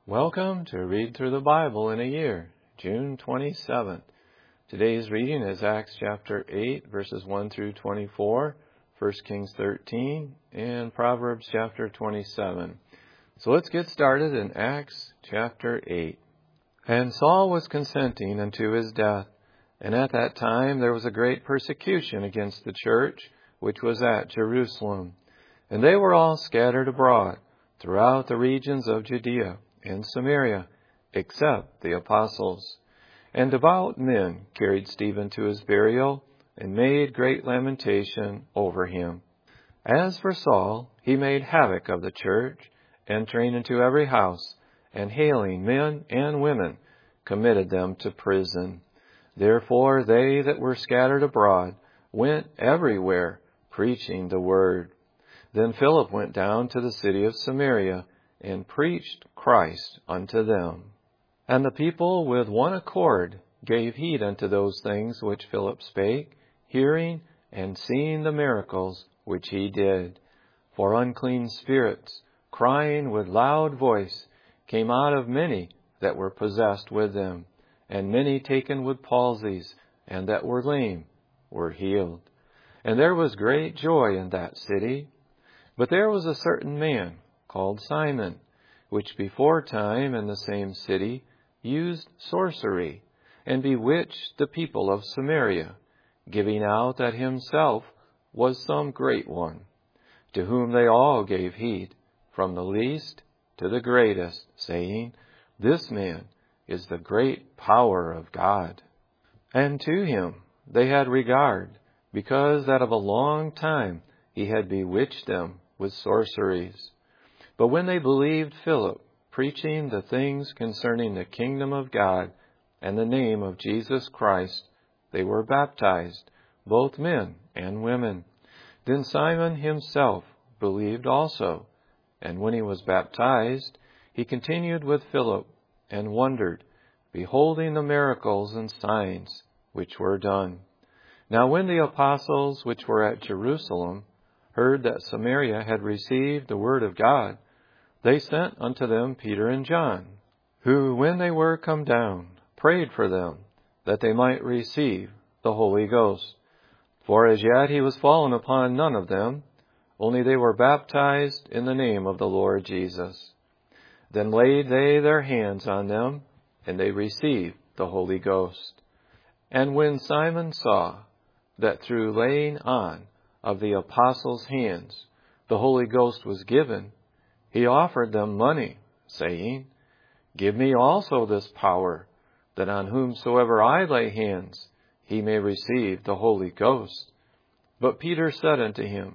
Welcome to Read Through the Bible in a Year, June 27th. Today's reading is Acts chapter 8, verses 1 through 24, 1 Kings 13, and Proverbs chapter 27. So let's get started in Acts chapter 8. And Saul was consenting unto his death, and at that time there was a great persecution against the church, which was at Jerusalem. And they were all scattered abroad throughout the regions of Judea and Samaria, except the apostles. And devout men carried Stephen to his burial, and made great lamentation over him. As for Saul, he made havoc of the church, entering into every house, and hailing men and women, committed them to prison. Therefore they that were scattered abroad went everywhere, preaching the word. Then Philip went down to the city of Samaria, and preached Christ unto them. And the people with one accord gave heed unto those things which Philip spake, hearing and seeing the miracles which he did. For unclean spirits, crying with loud voice, came out of many that were possessed with them, and many taken with palsies, and that were lame were healed. And there was great joy in that city. But there was a certain man called Simon, which before time in the same city used sorcery, and bewitched the people of Samaria, giving out that himself was some great one, to whom they all gave heed, from the least to the greatest, saying, This man is the great power of God. And to him they had regard, because that of a long time he had bewitched them with sorceries. But when they believed Philip, preaching the things concerning the kingdom of God and the name of Jesus Christ, they were baptized, both men and women. Then Simon himself believed also, and when he was baptized, he continued with Philip, and wondered, beholding the miracles and signs which were done. Now when the apostles which were at Jerusalem heard that Samaria had received the word of God, they sent unto them Peter and John, who, when they were come down, prayed for them, that they might receive the Holy Ghost. For as yet he was fallen upon none of them, only they were baptized in the name of the Lord Jesus. Then laid they their hands on them, and they received the Holy Ghost. And when Simon saw that through laying on of the apostles' hands the Holy Ghost was given, he offered them money, saying, Give me also this power, that on whomsoever I lay hands, he may receive the Holy Ghost. But Peter said unto him,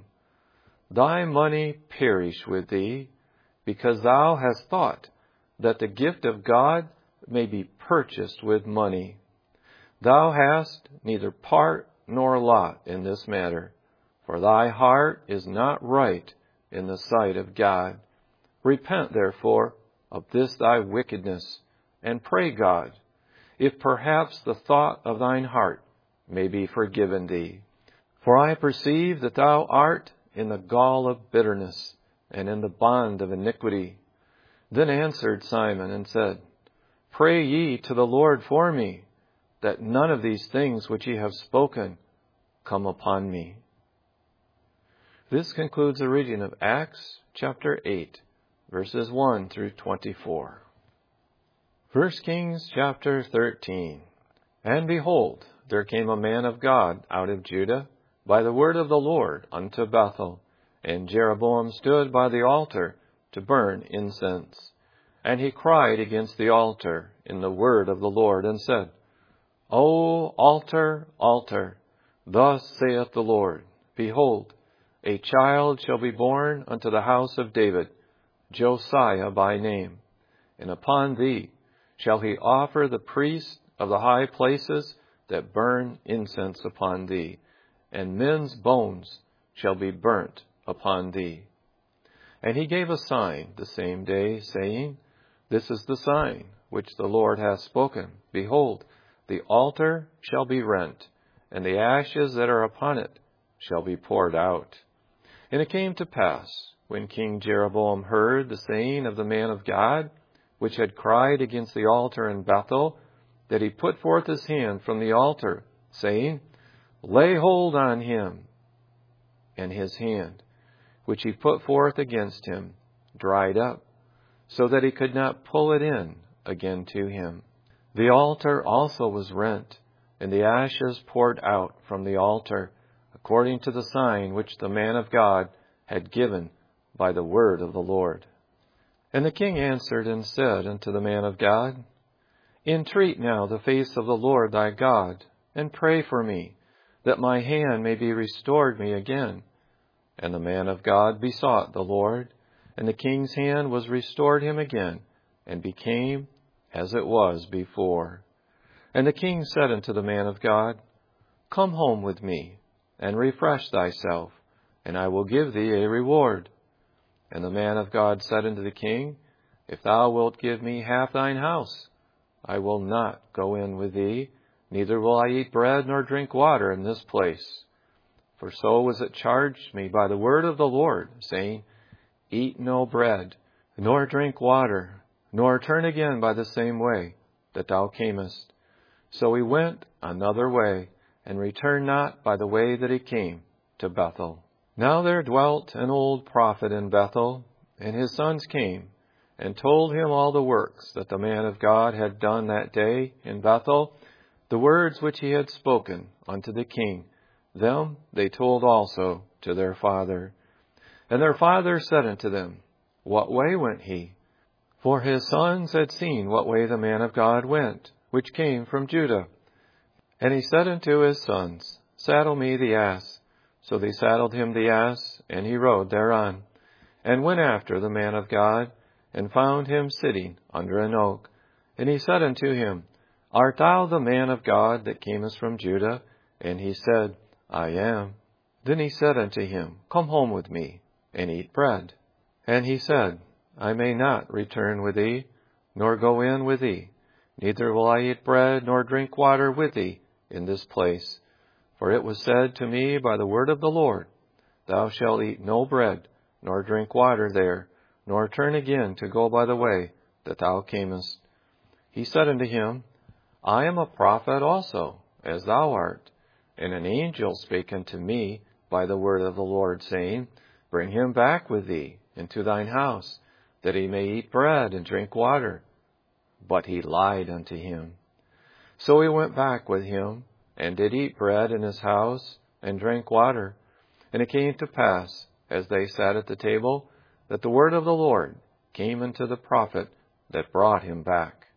Thy money perish with thee, because thou hast thought that the gift of God may be purchased with money. Thou hast neither part nor lot in this matter, for thy heart is not right in the sight of God. Repent, therefore, of this thy wickedness, and pray God, if perhaps the thought of thine heart may be forgiven thee. For I perceive that thou art in the gall of bitterness, and in the bond of iniquity. Then answered Simon and said, Pray ye to the Lord for me, that none of these things which ye have spoken come upon me. This concludes the reading of Acts chapter 8, verses 1 through 24. 1 Kings chapter 13. And behold, there came a man of God out of Judah by the word of the Lord unto Bethel, and Jeroboam stood by the altar to burn incense. And he cried against the altar in the word of the Lord, and said, O altar, altar, thus saith the Lord, Behold, a child shall be born unto the house of David, Josiah by name, and upon thee shall he offer the priests of the high places that burn incense upon thee, and men's bones shall be burnt upon thee. And he gave a sign the same day, saying, This is the sign which the Lord hath spoken. Behold, the altar shall be rent, and the ashes that are upon it shall be poured out. And it came to pass, when King Jeroboam heard the saying of the man of God, which had cried against the altar in Bethel, that he put forth his hand from the altar, saying, Lay hold on him. And his hand, which he put forth against him, dried up, so that he could not pull it in again to him. The altar also was rent, and the ashes poured out from the altar, according to the sign which the man of God had given by the word of the Lord. And the king answered and said unto the man of God, Entreat now the face of the Lord thy God, and pray for me, that my hand may be restored me again. And the man of God besought the Lord, and the king's hand was restored him again, and became as it was before. And the king said unto the man of God, Come home with me, and refresh thyself, and I will give thee a reward. And the man of God said unto the king, If thou wilt give me half thine house, I will not go in with thee, neither will I eat bread nor drink water in this place. For so was it charged me by the word of the Lord, saying, Eat no bread, nor drink water, nor turn again by the same way that thou camest. So he went another way, and returned not by the way that he came to Bethel. Now there dwelt an old prophet in Bethel, and his sons came, and told him all the works that the man of God had done that day in Bethel, the words which he had spoken unto the king. Them they told also to their father. And their father said unto them, What way went he? For his sons had seen what way the man of God went, which came from Judah. And he said unto his sons, Saddle me the ass. So they saddled him the ass, and he rode thereon, and went after the man of God, and found him sitting under an oak. And he said unto him, Art thou the man of God that camest from Judah? And he said, I am. Then he said unto him, Come home with me, and eat bread. And he said, I may not return with thee, nor go in with thee, neither will I eat bread nor drink water with thee in this place. For it was said to me by the word of the Lord, Thou shalt eat no bread, nor drink water there, nor turn again to go by the way that thou camest. He said unto him, I am a prophet also, as thou art. And an angel spake unto me by the word of the Lord, saying, Bring him back with thee into thine house, that he may eat bread and drink water. But he lied unto him. So he went back with him, and did eat bread in his house, and drank water. And it came to pass, as they sat at the table, that the word of the Lord came unto the prophet that brought him back.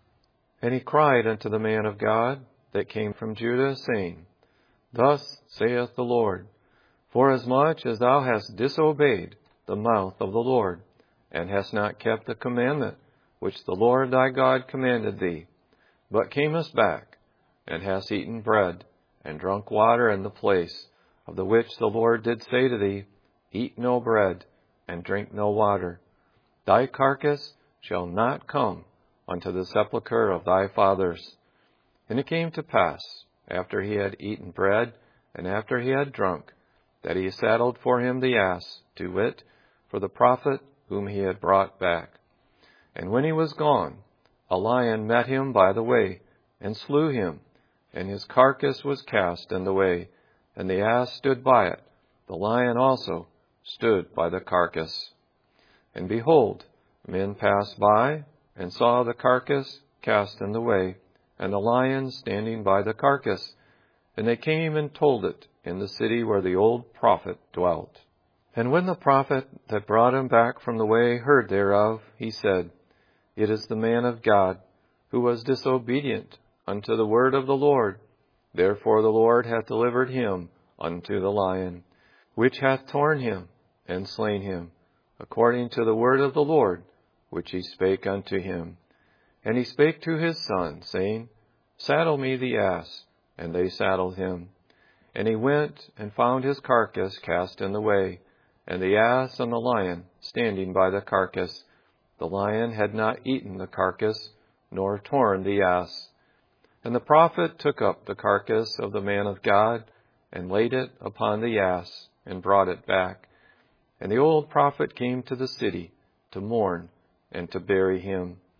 And he cried unto the man of God that came from Judah, saying, Thus saith the Lord, Forasmuch as thou hast disobeyed the mouth of the Lord, and hast not kept the commandment which the Lord thy God commanded thee, but camest back, and hast eaten bread, and drunk water in the place of the which the Lord did say to thee, Eat no bread, and drink no water. Thy carcass shall not come unto the sepulchre of thy fathers. And it came to pass, after he had eaten bread, and after he had drunk, that he saddled for him the ass, to wit, for the prophet whom he had brought back. And when he was gone, a lion met him by the way, and slew him, and his carcass was cast in the way, and the ass stood by it. The lion also stood by the carcass. And behold, men passed by, and saw the carcass cast in the way, and the lion standing by the carcass. And they came and told it in the city where the old prophet dwelt. And when the prophet that brought him back from the way heard thereof, he said, It is the man of God, who was disobedient unto the word of the Lord. Therefore the Lord hath delivered him unto the lion, which hath torn him and slain him, according to the word of the Lord, which he spake unto him. And he spake to his son, saying, Saddle me the ass. And they saddled him. And he went and found his carcass cast in the way, and the ass and the lion standing by the carcass. The lion had not eaten the carcass, nor torn the ass. And the prophet took up the carcass of the man of God, and laid it upon the ass, and brought it back. And the old prophet came to the city to mourn and to bury him.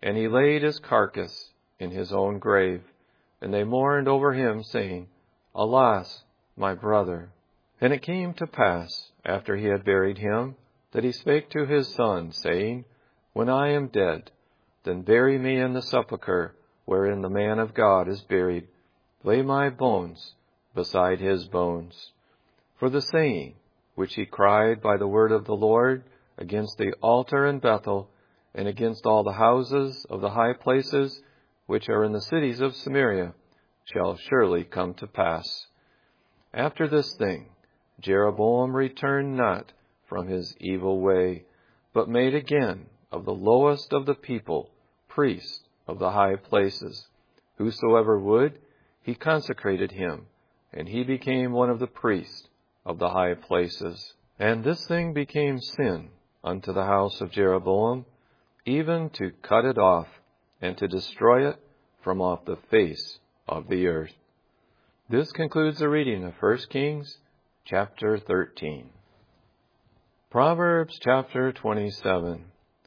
And he laid his carcass in his own grave, and they mourned over him, saying, Alas, my brother! And it came to pass, after he had buried him, that he spake to his son, saying, When I am dead, then bury me in the sepulchre wherein the man of God is buried. Lay my bones beside his bones. For the saying, which he cried by the word of the Lord against the altar in Bethel, and against all the houses of the high places which are in the cities of Samaria, shall surely come to pass. After this thing, Jeroboam returned not from his evil way, but made again of the lowest of the people priest of the high places. Whosoever would, he consecrated him, and he became one of the priests of the high places. And this thing became sin unto the house of Jeroboam, even to cut it off, and to destroy it from off the face of the earth. This concludes the reading of 1 Kings chapter 13. Proverbs chapter 27.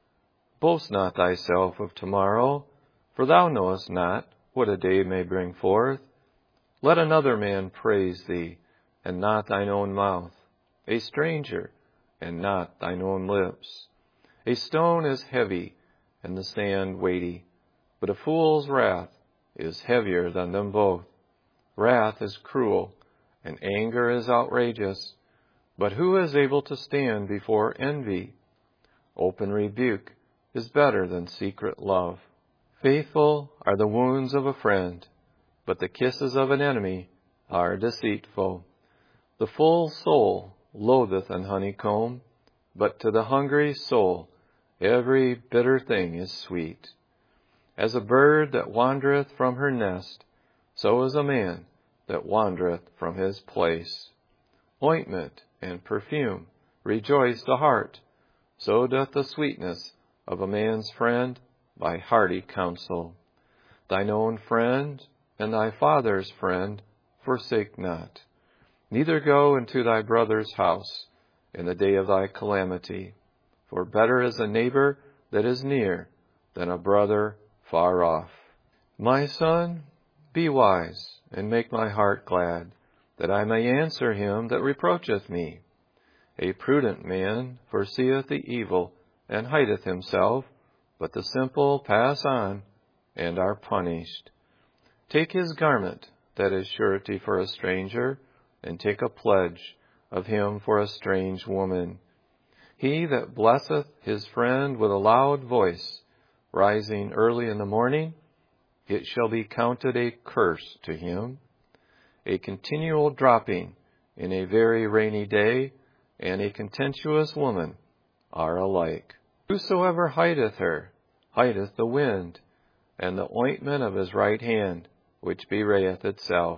Boast not thyself of tomorrow, for thou knowest not what a day may bring forth. Let another man praise thee, and not thine own mouth, a stranger, and not thine own lips. A stone is heavy, and the sand weighty, but a fool's wrath is heavier than them both. Wrath is cruel, and anger is outrageous, but who is able to stand before envy? Open rebuke is better than secret love. Faithful are the wounds of a friend, but the kisses of an enemy are deceitful. The full soul loatheth an honeycomb, but to the hungry soul every bitter thing is sweet. As a bird that wandereth from her nest, so is a man that wandereth from his place. Ointment and perfume rejoice the heart, so doth the sweetness of a man's friend by hearty counsel. Thine own friend and thy father's friend forsake not, neither go into thy brother's house in the day of thy calamity. For better is a neighbor that is near than a brother far off. My son, be wise, and make my heart glad, that I may answer him that reproacheth me. A prudent man foreseeth the evil, and hideth himself, but the simple pass on, and are punished. Take his garment, that is surety for a stranger, and take a pledge of him for a strange woman. He that blesseth his friend with a loud voice, rising early in the morning, it shall be counted a curse to him. A continual dropping in a very rainy day, and a contentious woman are alike. Whosoever hideth her, hideth the wind, and the ointment of his right hand, which bewrayeth itself.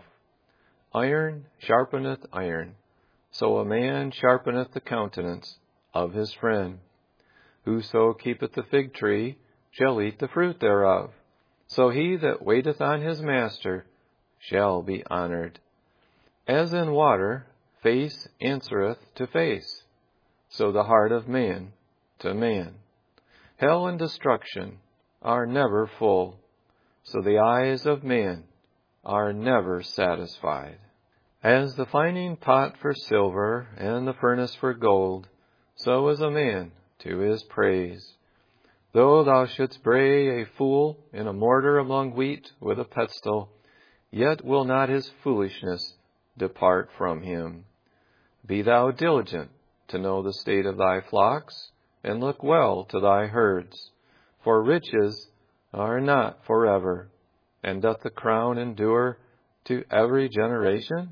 Iron sharpeneth iron, so a man sharpeneth the countenance of his friend. Whoso keepeth the fig tree shall eat the fruit thereof, so he that waiteth on his master shall be honored. As in water face answereth to face, so the heart of man to man. Hell and destruction are never full, so the eyes of man are never satisfied. As the fining pot for silver and the furnace for gold, so is a man to his praise. Though thou shouldst bray a fool in a mortar among wheat with a pestle, yet will not his foolishness depart from him. Be thou diligent to know the state of thy flocks, and look well to thy herds. For riches are not forever, and doth the crown endure to every generation?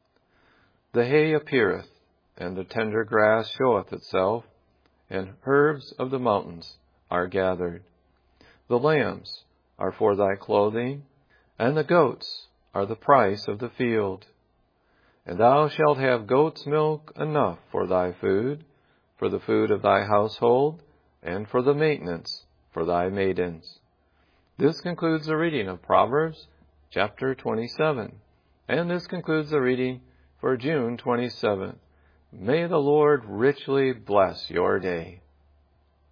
The hay appeareth, and the tender grass showeth itself, and herbs of the mountains are gathered. The lambs are for thy clothing, and the goats are the price of the field. And thou shalt have goat's milk enough for thy food, for the food of thy household, and for the maintenance for thy maidens. This concludes the reading of Proverbs chapter 27. And this concludes the reading for June 27th. May the Lord richly bless your day.